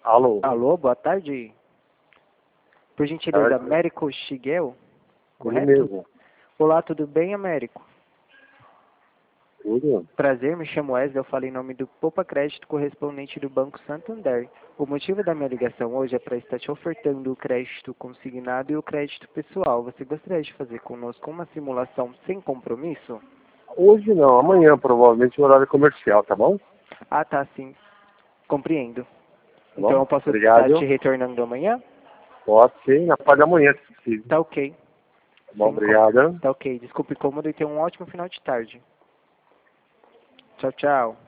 Alô? Alô, boa tarde. Por gentileza, Tarde. Américo Shigel? Ele Correto? mesmo. Olá, tudo bem, Américo? Tudo? Prazer, me chamo Wesley, eu falo em nome do Poupa Crédito, correspondente do Banco Santander. O motivo da minha ligação hoje é para estar te ofertando o crédito consignado e o crédito pessoal. Você gostaria de fazer conosco uma simulação sem compromisso? Hoje não, amanhã provavelmente o horário comercial, tá bom? Ah, tá, sim. Compreendo. Tá Então bom? eu posso estar Obrigado. te retornando amanhã? Pode ser, na parte da manhã, se possível. Tá ok. Tá bom, Sem obrigado. Tá ok. Desculpe o incômodo e tenha um ótimo final de tarde. Tchau, tchau.